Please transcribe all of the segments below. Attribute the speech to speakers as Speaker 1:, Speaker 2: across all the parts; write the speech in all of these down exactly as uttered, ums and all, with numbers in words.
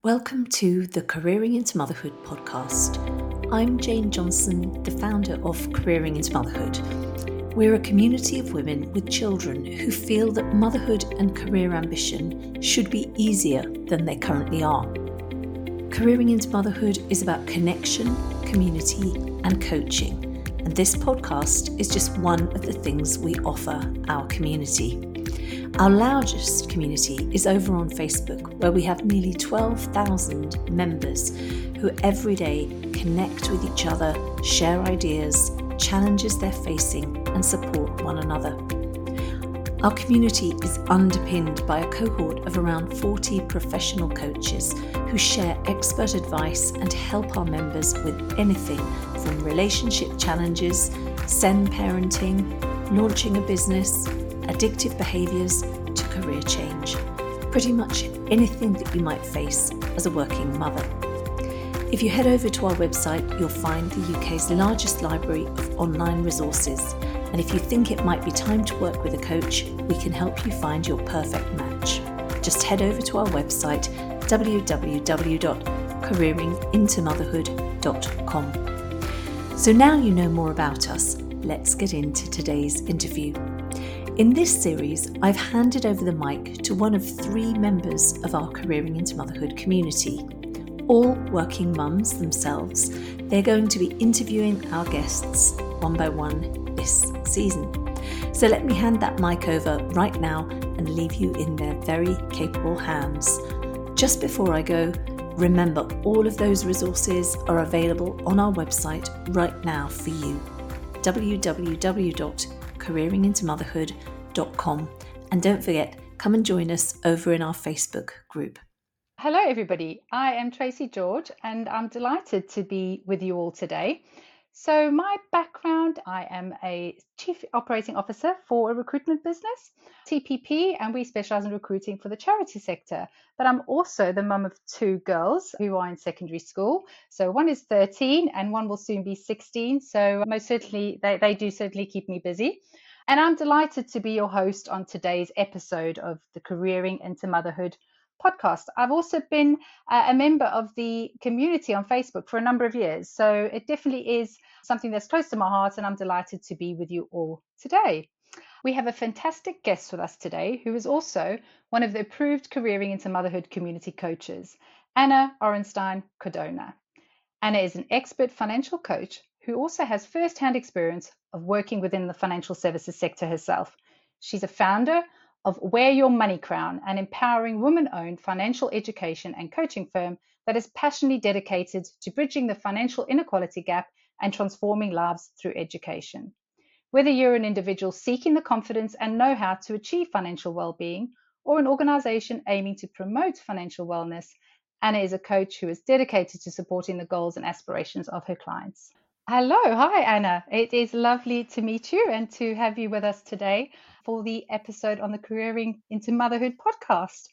Speaker 1: Welcome to the Careering into Motherhood podcast. I'm Jane Johnson, the founder of Careering into Motherhood. We're a community of women with children who feel that motherhood and career ambition should be easier than they currently are. Careering into Motherhood is about connection, community, and coaching, and this podcast is just one of the things we offer our community. Our largest community is over on Facebook, where we have nearly twelve thousand members who every day connect with each other, share ideas, challenges they're facing, and support one another. Our community is underpinned by a cohort of around forty professional coaches who share expert advice and help our members with anything from relationship challenges, Zen parenting, launching a business, addictive behaviours to career change. Pretty much anything that you might face as a working mother. If you head over to our website, you'll find the U K's largest library of online resources. And if you think it might be time to work with a coach, we can help you find your perfect match. Just head over to our website, w w w dot careering into motherhood dot com. So now you know more about us, let's get into today's interview. In this series, I've handed over the mic to one of three members of our Careering into Motherhood community, all working mums themselves. They're going to be interviewing our guests one by one this season. So let me hand that mic over right now and leave you in their very capable hands. Just before I go, remember all of those resources are available on our website right now for you, w w w dot careering into motherhood dot com. And don't forget, come and join us over in our Facebook group.
Speaker 2: Hello everybody, I am Tracy George and I'm delighted to be with you all today. So my background, I am a Chief Operating Officer for a recruitment business, T P P, and we specialise in recruiting for the charity sector. But I'm also the mum of two girls who are in secondary school. So one is thirteen and one will soon be sixteen. So most certainly, they, they do certainly keep me busy. And I'm delighted to be your host on today's episode of the Careering into Motherhood podcast. I've also been uh, a member of the community on Facebook for a number of years. So it definitely is something that's close to my heart, and I'm delighted to be with you all today. We have a fantastic guest with us today who is also one of the approved Careering into Motherhood community coaches, Anna Orenstein Codona. Anna is an expert financial coach who also has first-hand experience of working within the financial services sector herself. She's a founder of Wear Your Money Crown, an empowering women-owned financial education and coaching firm that is passionately dedicated to bridging the financial inequality gap and transforming lives through education. Whether you're an individual seeking the confidence and know-how to achieve financial well-being, or an organization aiming to promote financial wellness, Anna is a coach who is dedicated to supporting the goals and aspirations of her clients. Hello, hi Anna. It is lovely to meet you and to have you with us today for the episode on the Careering into Motherhood podcast.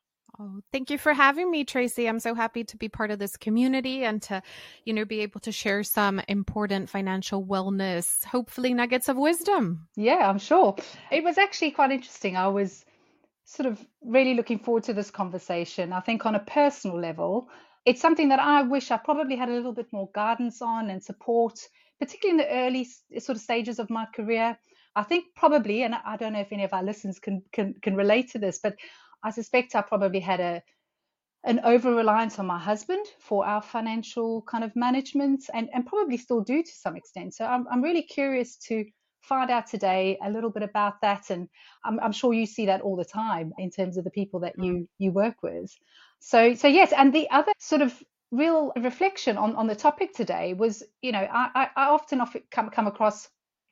Speaker 3: Oh, thank you for having me, Tracy. I'm so happy to be part of this community and to, you know, be able to share some important financial wellness, hopefully nuggets of wisdom.
Speaker 2: Yeah, I'm sure. It was actually quite interesting. I was sort of really looking forward to this conversation. I think on a personal level, it's something that I wish I probably had a little bit more guidance on and support, particularly in the early sort of stages of my career. I think probably, and I don't know if any of our listeners can can, can relate to this, but I suspect I probably had a an over-reliance on my husband for our financial kind of management, and, and probably still do to some extent. So I'm I'm really curious to find out today a little bit about that, and I'm, I'm sure you see that all the time in terms of the people that you you work with. So so yes, and the other sort of real reflection on, on the topic today was, you know, I, I, I often often come come across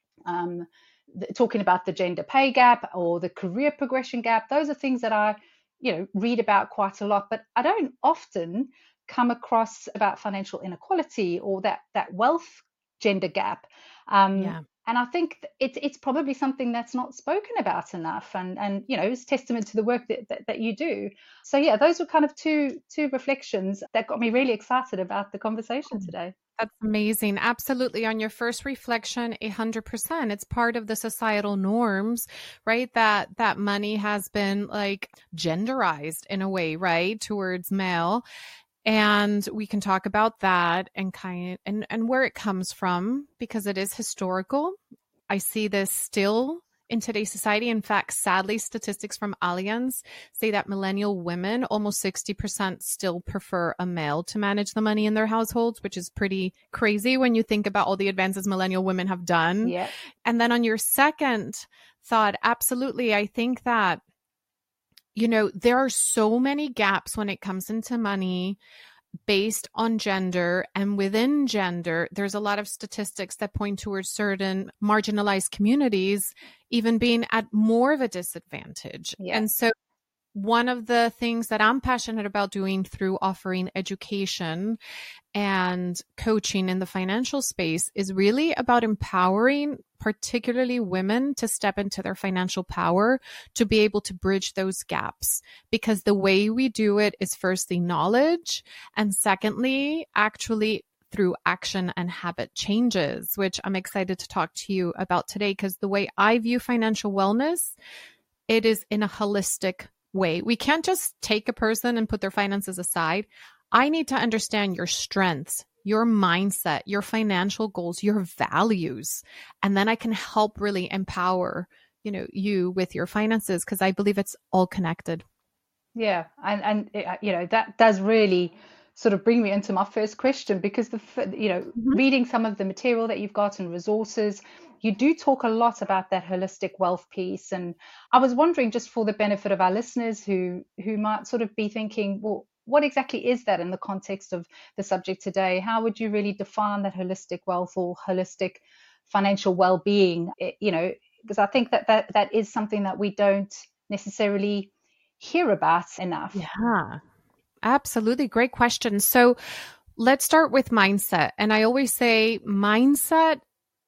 Speaker 2: um, the, talking about the gender pay gap or the career progression gap. Those are things that I, you know, read about quite a lot, but I don't often come across about financial inequality or that that wealth gender gap. Um,
Speaker 3: Yeah.
Speaker 2: And I think it's it's probably something that's not spoken about enough, and and you know, it's testament to the work that, that that you do. So yeah, those were kind of two two reflections that got me really excited about the conversation today.
Speaker 3: That's amazing. Absolutely. On your first reflection, a hundred percent. It's part of the societal norms, right? That that money has been like genderized in a way, right? Towards male. And we can talk about that and kind and, and where it comes from, because it is historical. I see this still in today's society. In fact, sadly, statistics from Allianz say that millennial women, almost sixty percent, still prefer a male to manage the money in their households, which is pretty crazy when you think about all the advances millennial women have done.
Speaker 2: Yeah.
Speaker 3: And then on your second thought, absolutely, I think that, you know, there are so many gaps when it comes into money based on gender, and within gender, there's a lot of statistics that point towards certain marginalized communities even being at more of a disadvantage.
Speaker 2: Yeah.
Speaker 3: And so one of the things that I'm passionate about doing through offering education and coaching in the financial space is really about empowering particularly women to step into their financial power to be able to bridge those gaps. Because the way we do it is firstly knowledge, and secondly, actually through action and habit changes, which I'm excited to talk to you about today. Because the way I view financial wellness, it is in a holistic way. We can't just take a person and put their finances aside. I need to understand your strengths, your mindset, your financial goals, your values, and then I can help really empower, you know, you with your finances, because I believe it's all connected.
Speaker 2: Yeah, and and it, you know, that does really sort of bring me into my first question, because the you know
Speaker 3: Mm-hmm.
Speaker 2: reading some of the material that you've got and resources, you do talk a lot about that holistic wealth piece. And I was wondering, just for the benefit of our listeners who who might sort of be thinking, well, what exactly is that in the context of the subject today? How would you really define that holistic wealth or holistic financial well-being? It, you know, because I think that, that that is something that we don't necessarily hear about enough.
Speaker 3: Yeah, absolutely. Great question. So let's start with mindset. And I always say mindset,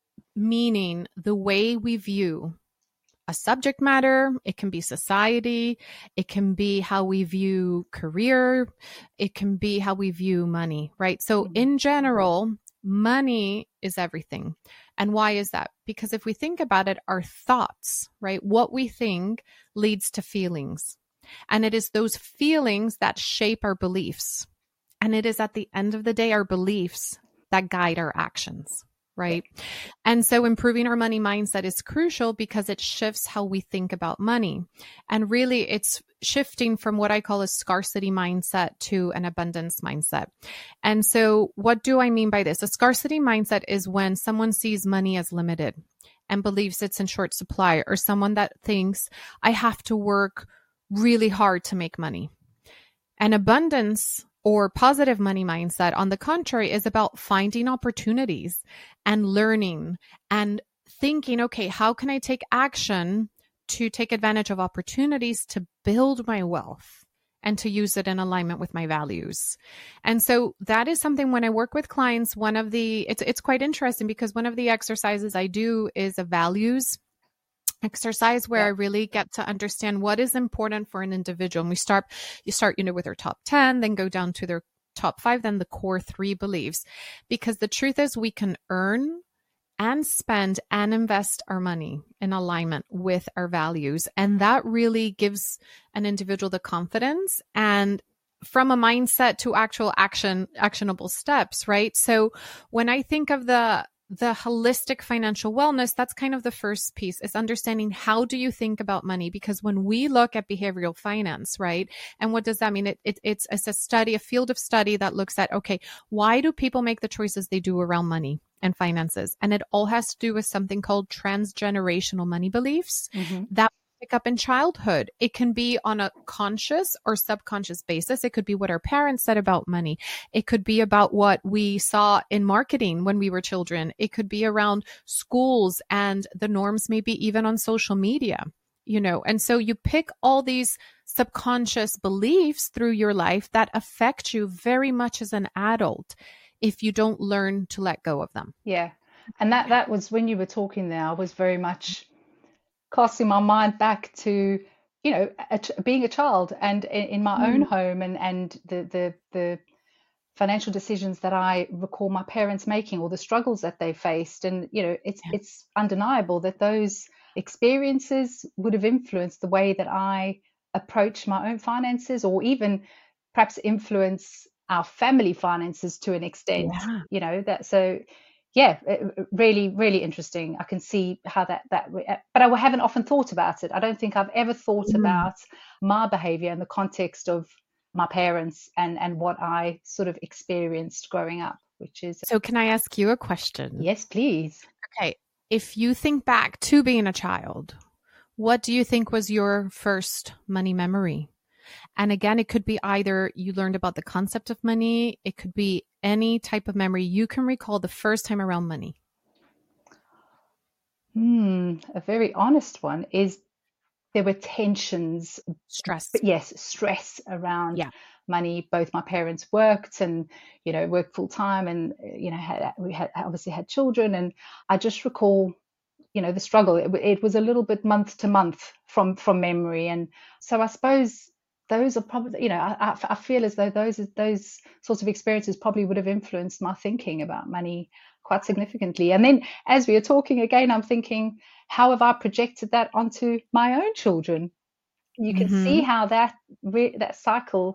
Speaker 3: meaning the way we view a subject matter. It can be society. It can be how we view career. It can be how we view money, right? So in general, money is everything. And why is that? Because if we think about it, our thoughts, right? What we think leads to feelings. And it is those feelings that shape our beliefs. And it is at the end of the day, our beliefs that guide our actions. Right. And so improving our money mindset is crucial because it shifts how we think about money. And really, it's shifting from what I call a scarcity mindset to an abundance mindset. And so what do I mean by this? A scarcity mindset is when someone sees money as limited and believes it's in short supply, or someone that thinks I have to work really hard to make money. An abundance or positive money mindset, on the contrary, is about finding opportunities and learning and thinking, okay, how can I take action to take advantage of opportunities to build my wealth and to use it in alignment with my values? And so that is something when I work with clients, one of the, it's, it's quite interesting because one of the exercises I do is a values exercise where yeah. I really get to understand what is important for an individual. And we start, you start, you know, with their top ten, then go down to their top five, then the core three beliefs. Because the truth is we can earn and spend and invest our money in alignment with our values. And that really gives an individual the confidence and from a mindset to actual action, actionable steps, right? So when I think of the The holistic financial wellness, that's kind of the first piece, is understanding how do you think about money? Because when we look at behavioral finance, right? And what does that mean? It, it, it's, it's a study, a field of study that looks at, okay, why do people make the choices they do around money and finances? And it all has to do with something called transgenerational money beliefs mm-hmm. that pick up in childhood. It can be on a conscious or subconscious basis. It could be what our parents said about money. It could be about what we saw in marketing when we were children. It could be around schools and the norms, maybe even on social media, you know. And so you pick all these subconscious beliefs through your life that affect you very much as an adult if you don't learn to let go of them.
Speaker 2: Yeah. And that, that was when you were talking there, I was very much casting my mind back to, you know, a, being a child and in, in my mm. own home and, and the, the, the financial decisions that I recall my parents making, or the struggles that they faced. And, you know, it's
Speaker 3: Yeah.
Speaker 2: it's undeniable that those experiences would have influenced the way that I approach my own finances, or even perhaps influence our family finances to an extent,
Speaker 3: Yeah.
Speaker 2: you know, that so yeah, it- really, really interesting. I can see how that that, but I haven't often thought about it. I don't think I've ever thought
Speaker 3: Mm.
Speaker 2: about my behavior in the context of my parents and and what I sort of experienced growing up, which is
Speaker 3: So can I ask you a question?
Speaker 2: yes, please.
Speaker 3: Okay. If you think back to being a child, what do you think was your first money memory? And again, it could be either you learned about the concept of money, it could be any type of memory you can recall the first time around money.
Speaker 2: Hmm, a very honest one is there were tensions,
Speaker 3: Stress.
Speaker 2: but yes, stress around
Speaker 3: Yeah.
Speaker 2: money. Both my parents worked and, you know, worked full time, and, you know, had, we had obviously had children. And I just recall, you know, the struggle. It, it was a little bit month to month from, from memory. And so I suppose those are probably, you know, I, I feel as though those, those sorts of experiences probably would have influenced my thinking about money quite significantly. And then as we are talking again, I'm thinking, how have I projected that onto my own children? You can see
Speaker 3: Mm-hmm.
Speaker 2: how that that cycle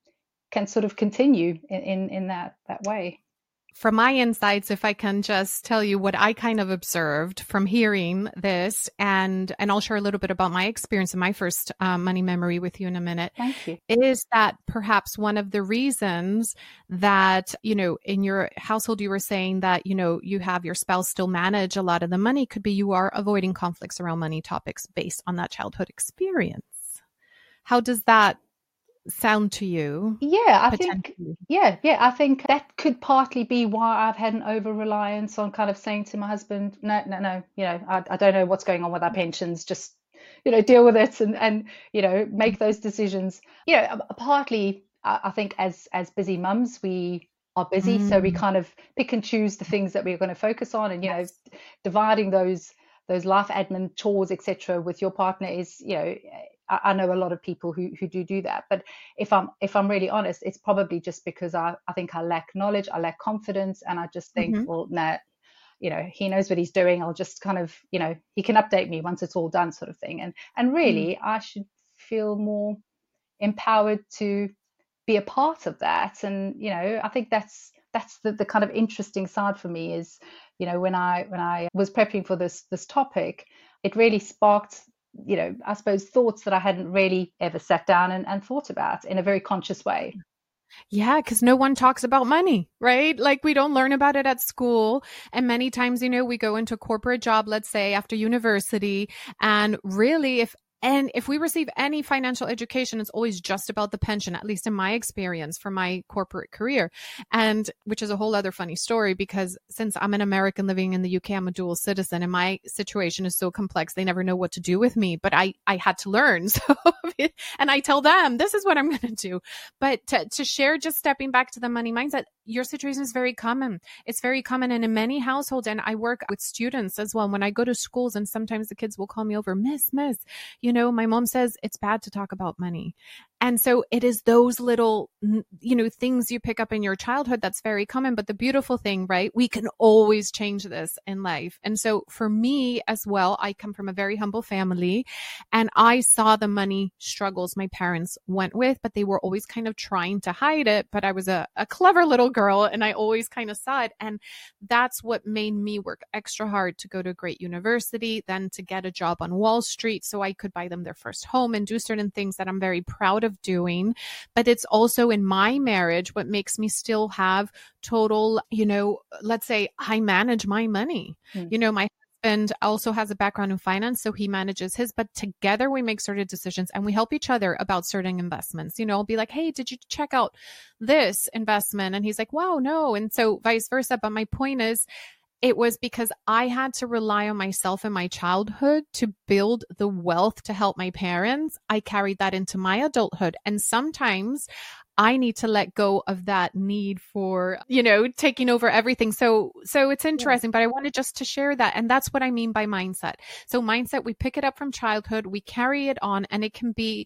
Speaker 2: can sort of continue in, in, in that, that way.
Speaker 3: From my insights, if I can just tell you what I kind of observed from hearing this, and and I'll share a little bit about my experience and my first um, money memory with you in a minute,
Speaker 2: Thank you.
Speaker 3: is that perhaps one of the reasons that, you know, in your household, you were saying that, you know, you have your spouse still manage a lot of the money, could be you are avoiding conflicts around money topics based on that childhood experience. How does that sound to you?
Speaker 2: Yeah, I think, yeah, yeah, I think that could partly be why I've had an over reliance on kind of saying to my husband, no, no, no, you know, I, I don't know what's going on with our pensions, just, you know, deal with it and, and, you know, make those decisions. You know, partly, I I think as, as busy mums, we are busy. So we
Speaker 3: Mm,
Speaker 2: kind of pick and choose the things that we're going to focus on, and, you know,
Speaker 3: yes.
Speaker 2: dividing those, those life admin chores, et cetera, with your partner is, you know, I, I know a lot of people who, who do do that. But if I'm if I'm really honest, it's probably just because I, I think I lack knowledge, I lack confidence, and I just think,
Speaker 3: Mm-hmm.
Speaker 2: well, no, you know, he knows what he's doing. I'll just kind of, you know, he can update me once it's all done, sort of thing. And and
Speaker 3: Mm.
Speaker 2: really, I should feel more empowered to be a part of that. And, you know, I think that's that's the, the kind of interesting side for me is, you know, when I when I was prepping for this this topic, it really sparked, you know, I suppose thoughts that I hadn't really ever sat down and, and thought about in a very conscious way.
Speaker 3: Yeah, because no one talks about money, right? Like we don't learn about it at school. And many times, you know, we go into a corporate job, let's say after university, and really if and if we receive any financial education, it's always just about the pension, at least in my experience from my corporate career. And which is a whole other funny story because since I'm an American living in the U K, I'm a dual citizen and my situation is so complex. They never know what to do with me, but I, I had to learn. So, and I tell them, this is what I'm going to do. But to, to share, just stepping back to the money mindset, your situation is very common. It's very common. And in many households, and I work with students as well, when I go to schools and sometimes the kids will call me over, Miss, Miss, you know, my mom says it's bad to talk about money. And so it is those little, you know, things you pick up in your childhood that's very common. But the beautiful thing, right? We can always change this in life. And so for me as well, I come from a very humble family and I saw the money struggles my parents went with, but they were always kind of trying to hide it. But I was a, a clever little girl and I always kind of saw it. And that's what made me work extra hard to go to a great university, then to get a job on Wall Street so I could buy them their first home and do certain things that I'm very proud of doing. But it's also in my marriage what makes me still have total, you know, let's say I manage my money. Mm. You know, my husband also has a background in finance, so he manages his, but together we make certain decisions and we help each other about certain investments. You know, I'll be like, hey, did you check out this investment? And he's like, wow, no. And so vice versa. But my point is, it was because I had to rely on myself in my childhood to build the wealth to help my parents. I carried that into my adulthood. And sometimes I need to let go of that need for, you know, taking over everything. So, so it's interesting, yeah. But I wanted just to share that. And that's what I mean by mindset. So mindset, we pick it up from childhood, we carry it on, and it can be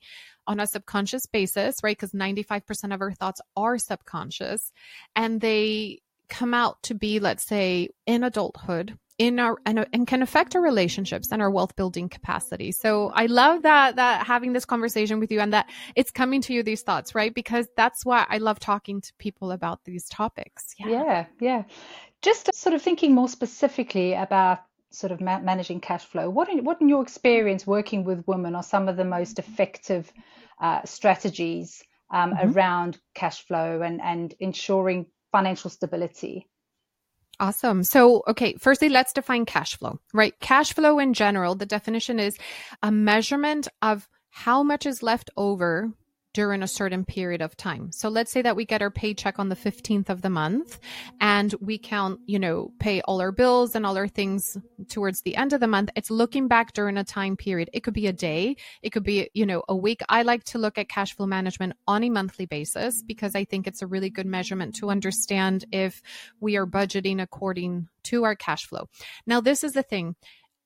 Speaker 3: on a subconscious basis, right? Because ninety-five percent of our thoughts are subconscious, and they come out to be, let's say, in adulthood, in our and, and can affect our relationships and our wealth building capacity. So I love that that having this conversation with you and that it's coming to you, these thoughts, right? Because that's why I love talking to people about these topics.
Speaker 2: Yeah, yeah. yeah. Just sort of thinking more specifically about sort of ma- managing cash flow. What in, what in your experience working with women are some of the most effective uh, strategies um, mm-hmm. around cash flow and, and ensuring financial stability?
Speaker 3: Awesome. So, okay, firstly, let's define cash flow, right? Cash flow in general, the definition is a measurement of how much is left over during a certain period of time. So let's say that we get our paycheck on the fifteenth of the month and we count, you know, pay all our bills and all our things towards the end of the month. It's looking back during a time period. It could be a day. It could be, you know, a week. I like to look at cash flow management on a monthly basis because I think it's a really good measurement to understand if we are budgeting according to our cash flow. Now, this is the thing.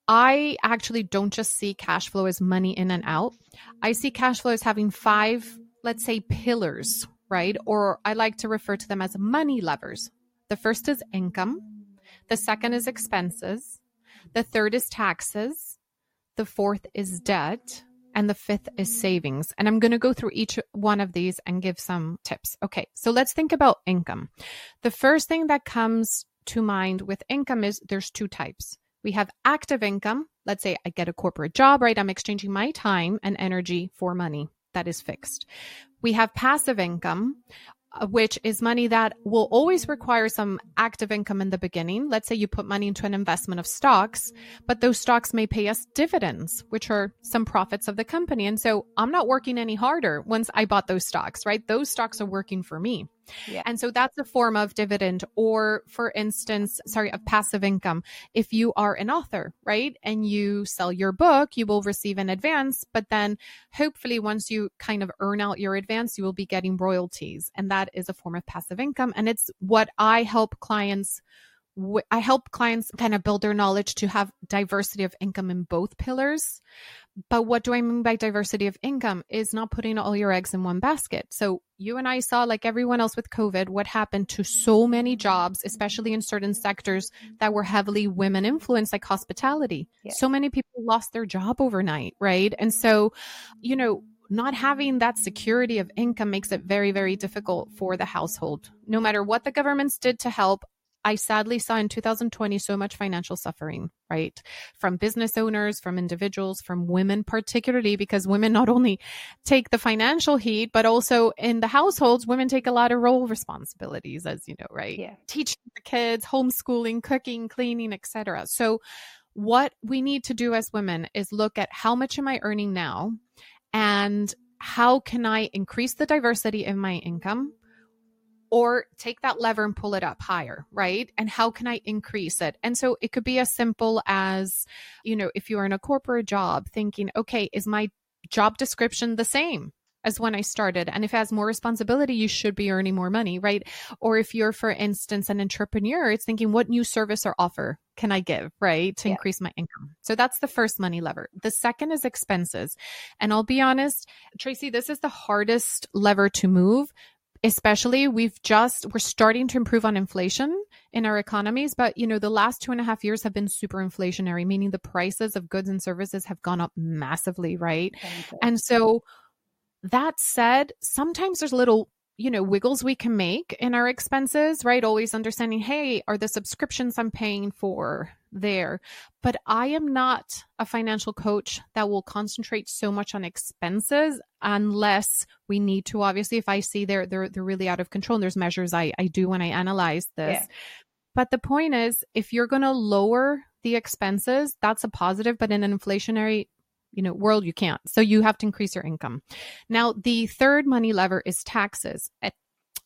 Speaker 3: I actually don't just see cash flow as money in and out. I see cash flow as having five, let's say, pillars, right? Or I like to refer to them as money levers. The first is income. The second is expenses. The third is taxes. The fourth is debt. And the fifth is savings. And I'm going to go through each one of these and give some tips. Okay, so let's think about income. The first thing that comes to mind with income is there's two types. We have active income. Let's say I get a corporate job, right? I'm exchanging my time and energy for money that is fixed. We have passive income, which is money that will always require some active income in the beginning. Let's say you put money into an investment of stocks, but those stocks may pay us dividends, which are some profits of the company. And so I'm not working any harder once I bought those stocks, right? Those stocks are working for me. Yeah. And so that's a form of dividend, or for instance, sorry, of passive income. If you are an author, right, and you sell your book, you will receive an advance, but then hopefully once you kind of earn out your advance, you will be getting royalties. And that is a form of passive income. And it's what I help clients I help clients kind of build their knowledge to have diversity of income in both pillars. But what do I mean by diversity of income is not putting all your eggs in one basket. So you and I saw, like everyone else with COVID, what happened to so many jobs, especially in certain sectors that were heavily women influenced, like hospitality. Yeah. So many people lost their job overnight, right? And so, you know, not having that security of income makes it very, very difficult for the household. No matter what the governments did to help, I sadly saw in two thousand twenty so much financial suffering, right? From business owners, from individuals, from women particularly, because women not only take the financial heat, but also in the households, women take a lot of role responsibilities, as you know, right? Yeah. Teaching the kids, homeschooling, cooking, cleaning, et cetera. So what we need to do as women is look at how much am I earning now and how can I increase the diversity in my income? Or take that lever and pull it up higher, right? And how can I increase it? And so it could be as simple as, you know, if you're in a corporate job thinking, okay, is my job description the same as when I started? And if it has more responsibility, you should be earning more money, right? Or if you're, for instance, an entrepreneur, it's thinking, what new service or offer can I give, right? To yeah. increase my income. So that's the first money lever. The second is expenses. And I'll be honest, Tracy, this is the hardest lever to move. Especially we've just, we're starting to improve on inflation in our economies, but you know, the last two and a half years have been super inflationary, meaning the prices of goods and services have gone up massively, right? Okay. And so that said, sometimes there's little, you know, wiggles we can make in our expenses, right? Always understanding, hey, are the subscriptions I'm paying for there? But I am not a financial coach that will concentrate so much on expenses unless we need to. Obviously, if I see they're they're they're really out of control, and there's measures I, I do when I analyze this. Yeah. But the point is, if you're going to lower the expenses, that's a positive, but in an inflationary you know, world, you can't. So you have to increase your income. Now, the third money lever is taxes.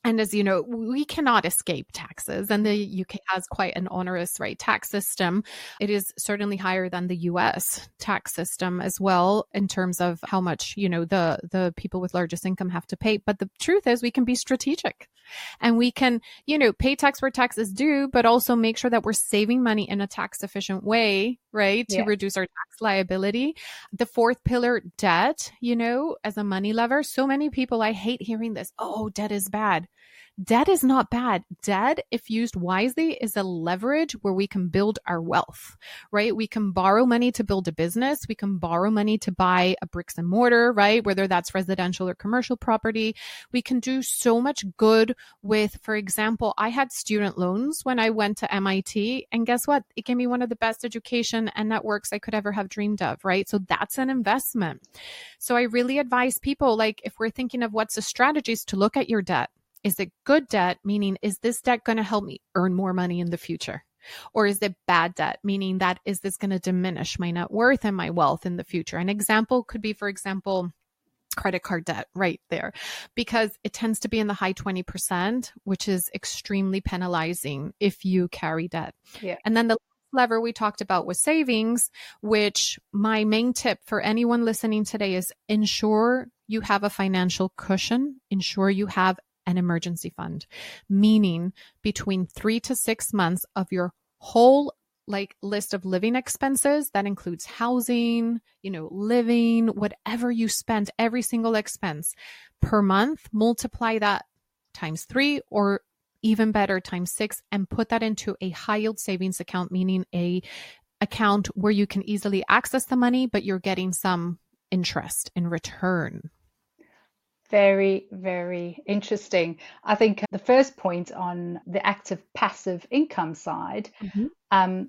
Speaker 3: And as you know, we cannot escape taxes, and the U K has quite an onerous, right, tax system. It is certainly higher than the U S tax system as well in terms of how much, you know, the, the people with largest income have to pay. But the truth is we can be strategic and we can, you know, pay tax where tax is due, but also make sure that we're saving money in a tax efficient way, right, to
Speaker 2: Yeah.
Speaker 3: reduce our tax liability. The fourth pillar, debt, you know, as a money lever. So many people, I hate hearing this, oh, debt is bad. Debt is not bad. Debt, if used wisely, is a leverage where we can build our wealth, right? We can borrow money to build a business. We can borrow money to buy a bricks and mortar, right? Whether that's residential or commercial property. We can do so much good with, for example, I had student loans when I went to M I T, and guess what? It gave me one of the best education and networks I could ever have dreamed of, right? So that's an investment. So I really advise people, like, if we're thinking of what's the strategies, to look at your debt. Is it good debt? Meaning, is this debt going to help me earn more money in the future? Or is it bad debt? Meaning that, is this going to diminish my net worth and my wealth in the future? An example could be, for example, credit card debt right there, because it tends to be in the high twenty percent, which is extremely penalizing if you carry debt.
Speaker 2: Yeah.
Speaker 3: And then the lever we talked about was savings, which my main tip for anyone listening today is ensure you have a financial cushion, ensure you have an emergency fund, meaning between three to six months of your whole like list of living expenses. That includes housing, you know, living, whatever you spend, every single expense per month, multiply that times three, or even better, times six, and put that into a high yield savings account, meaning a account where you can easily access the money, but you're getting some interest in return.
Speaker 2: Very, very interesting. I think the first point on the active passive income side,
Speaker 3: Mm-hmm.
Speaker 2: um,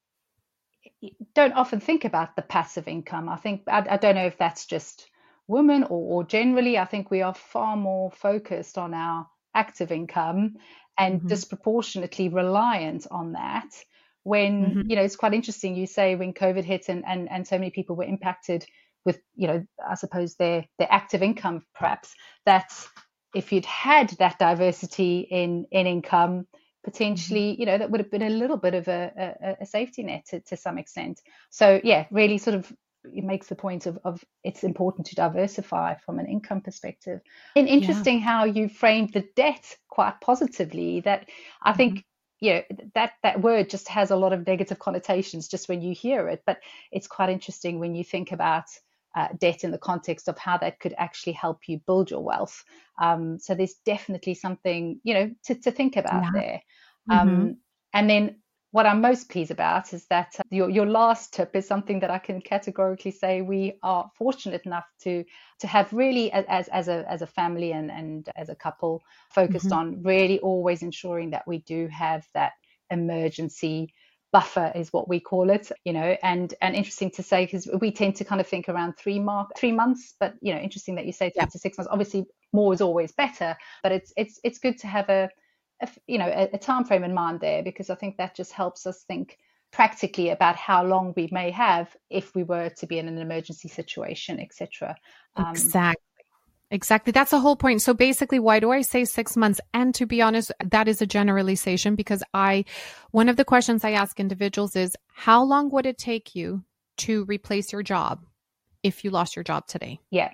Speaker 2: don't often think about the passive income. I think, I, I don't know if that's just women or, or generally, I think we are far more focused on our active income and
Speaker 3: Mm-hmm.
Speaker 2: disproportionately reliant on that. When,
Speaker 3: Mm-hmm.
Speaker 2: you know, it's quite interesting. You say when COVID hit and, and, and so many people were impacted with, you know, I suppose their, their active income, perhaps, that if you'd had that diversity in, in income, potentially, you know, that would have been a little bit of a, a, a safety net to, to some extent. So yeah, really sort of it makes the point of, of it's important to diversify from an income perspective. And interesting yeah. how you framed the debt quite positively, that I think, mm-hmm. you know, that, that word just has a lot of negative connotations just when you hear it, but it's quite interesting when you think about Uh, debt in the context of how that could actually help you build your wealth. Um, so there's definitely something, you know, to, to think about yeah. there. Um, mm-hmm. And then what I'm most pleased about is that uh, your, your last tip is something that I can categorically say we are fortunate enough to to have really as as a as a family and, and as a couple focused mm-hmm. on really always ensuring that we do have that emergency buffer is what we call it, you know, and and interesting to say, because we tend to kind of think around three mark three months, but you know, interesting that you say three yeah. to six months. Obviously, more is always better, but it's it's it's good to have a, a you know a, a time frame in mind there, because I think that just helps us think practically about how long we may have if we were to be in an emergency situation, et cetera.
Speaker 3: Um, exactly. Exactly. That's the whole point. So basically, why do I say six months? And to be honest, that is a generalization, because I, one of the questions I ask individuals is, how long would it take you to replace your job if you lost your job today?
Speaker 2: Yeah.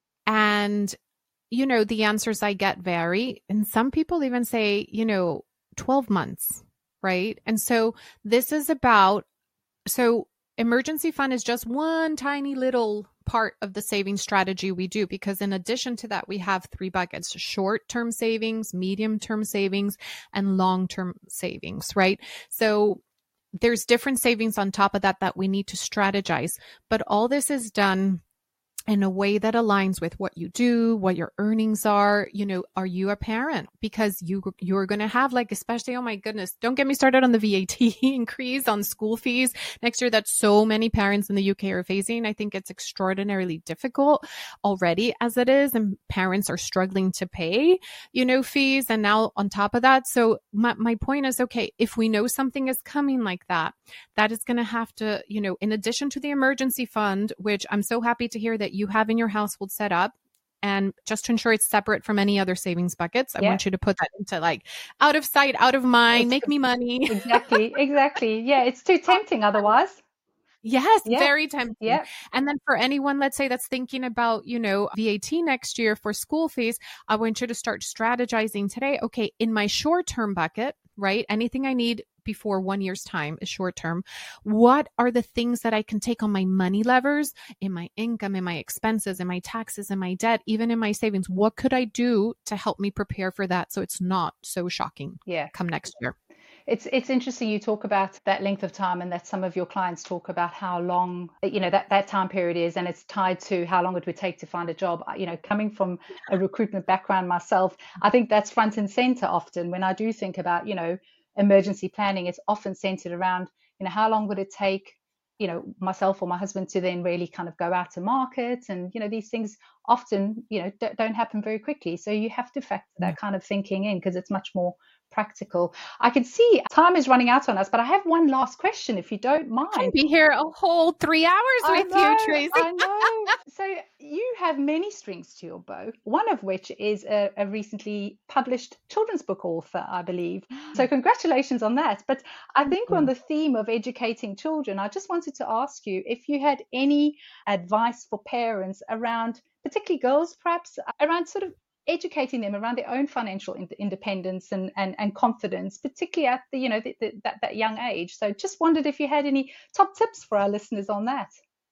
Speaker 3: And, you know, the answers I get vary. And some people even say, you know, twelve months, right? And so this is about, so emergency fund is just one tiny little part of the saving strategy we do, because in addition to that, we have three buckets: short-term savings, medium-term savings, and long-term savings, right? So there's different savings on top of that that we need to strategize, but all this is done in a way that aligns with what you do, what your earnings are. You know, are you a parent? Because you, you're going to have, like, especially, oh my goodness, don't get me started on the V A T increase on school fees next year that so many parents in the U K are facing. I think it's extraordinarily difficult already as it is, and parents are struggling to pay, you know, fees. And now on top of that, so my, my point is, okay, if we know something is coming like that, that is going to have to, you know, in addition to the emergency fund, which I'm so happy to hear that you have in your household set up, And just to ensure it's separate from any other savings buckets, I
Speaker 2: Yeah.
Speaker 3: want you to put that into like out of sight, out of mind,
Speaker 2: It's-
Speaker 3: make me money.
Speaker 2: Exactly, exactly. Yeah, it's too tempting otherwise.
Speaker 3: Yes,
Speaker 2: Yeah.
Speaker 3: very tempting.
Speaker 2: Yeah.
Speaker 3: And then for anyone, let's say that's thinking about, you know, V A T next year for school fees, I want you to start strategizing today. Okay, in my short-term bucket, right? Anything I need before one year's time is short term. What are the things that I can take on my money levers, in my income, in my expenses, in my taxes, in my debt, even in my savings? What could I do to help me prepare for that so it's not so shocking
Speaker 2: Yeah.
Speaker 3: come next year?
Speaker 2: It's it's interesting you talk about that length of time, and that some of your clients talk about how long, you know, that, that time period is, and it's tied to how long it would take to find a job. You know, coming from a recruitment background myself, I think that's front and center often when I do think about, you know, emergency planning. It's often centered around, you know, how long would it take, you know, myself or my husband to then really kind of go out to market, and, you know, these things often, you know, d- don't happen very quickly. So you have to factor that kind of thinking in because it's much more practical. I can see time is running out on us, but I have one last question, if you don't mind.
Speaker 3: I'd be here a whole three hours
Speaker 2: I
Speaker 3: with
Speaker 2: know,
Speaker 3: you, Tracy.
Speaker 2: I know. So you have many strings to your bow, one of which is a, a recently published children's book author, I believe. So congratulations on that. But I think on the theme of educating children, I just wanted to ask you if you had any advice for parents around, particularly girls perhaps, around sort of educating them around their own financial in- independence and, and, and confidence, particularly at the, you know, the, the, that, that young age. So just wondered if you had any top tips for our listeners on that.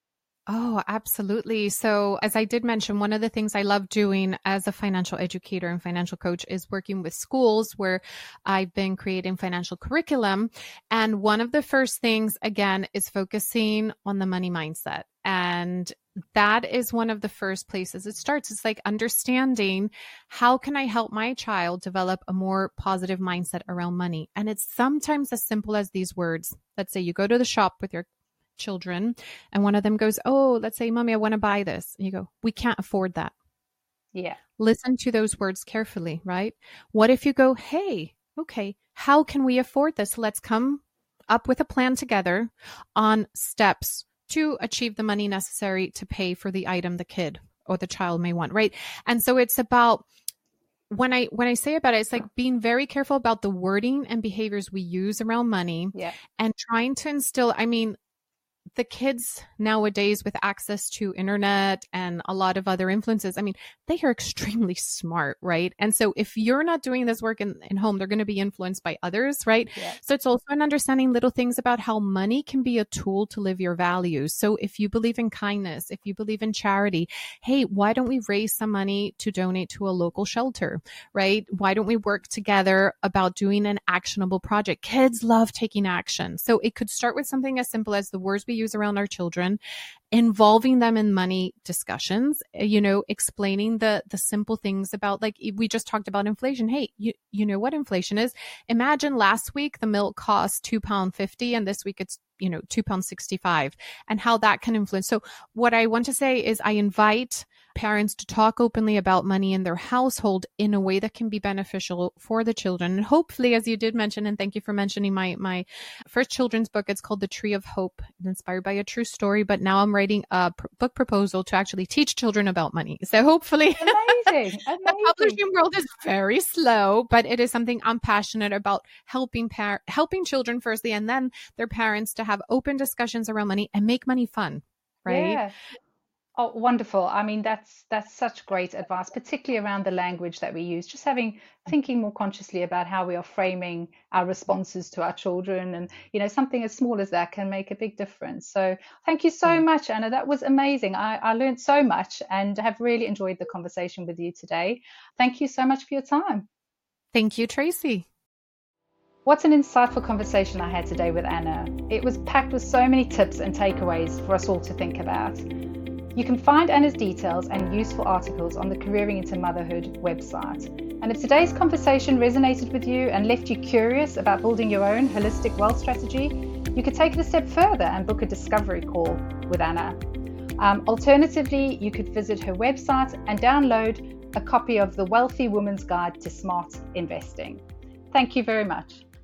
Speaker 3: Oh, absolutely. So as I did mention, one of the things I love doing as a financial educator and financial coach is working with schools where I've been creating financial curriculum. And one of the first things, again, is focusing on the money mindset. And that is one of the first places it starts. It's like understanding, how can I help my child develop a more positive mindset around money? And it's sometimes as simple as these words. Let's say you go to the shop with your children and one of them goes, oh, let's say, Mommy, I want to buy this. And you go, we can't afford that.
Speaker 2: Yeah.
Speaker 3: Listen to those words carefully, right? What if you go, hey, okay, how can we afford this? Let's come up with a plan together on steps to achieve the money necessary to pay for the item the kid or the child may want, right? And so it's about, when I when I say about it, it's like being very careful about the wording and behaviors we use around money,
Speaker 2: Yeah.
Speaker 3: and trying to instill, I mean, the kids nowadays with access to internet and a lot of other influences, I mean, they are extremely smart, right? And so if you're not doing this work in, in home, they're going to be influenced by others, right?
Speaker 2: Yeah.
Speaker 3: So it's also an understanding little things about how money can be a tool to live your values. So if you believe in kindness, if you believe in charity, hey, why don't we raise some money to donate to a local shelter, right? Why don't we work together about doing an actionable project? Kids love taking action. So it could start with something as simple as the words we use around our children, involving them in money discussions, you know, explaining the the simple things about, like we just talked about inflation. Hey, you you know what inflation is? Imagine last week the milk cost two pounds fifty and this week it's, you know, two pounds sixty-five, and how that can influence. So what I want to say is I invite parents to talk openly about money in their household in a way that can be beneficial for the children. And hopefully, as you did mention, and thank you for mentioning my my first children's book, it's called The Tree of Hope, inspired by a true story. But now I'm writing a pr- book proposal to actually teach children about money. So hopefully,
Speaker 2: Amazing.
Speaker 3: the
Speaker 2: Amazing.
Speaker 3: publishing world is very slow, but it is something I'm passionate about, helping par- helping children firstly, and then their parents to have open discussions around money and make money fun, right?
Speaker 2: Yeah. Oh, wonderful. I mean, that's that's such great advice, particularly around the language that we use, just having thinking more consciously about how we are framing our responses to our children. And, you know, something as small as that can make a big difference. So thank you so
Speaker 3: Yeah.
Speaker 2: much, Anna. That was amazing. I, I learned so much and have really enjoyed the conversation with you today. Thank you so much for your time.
Speaker 3: Thank you, Tracy.
Speaker 2: What an insightful conversation I had today with Anna. It was packed with so many tips and takeaways for us all to think about. You can find Anna's details and useful articles on the Careering into Motherhood website. And if today's conversation resonated with you and left you curious about building your own holistic wealth strategy, you could take it a step further and book a discovery call with Anna. Um, alternatively, you could visit her website and download a copy of The Wealthy Woman's Guide to Smart Investing. Thank you very much.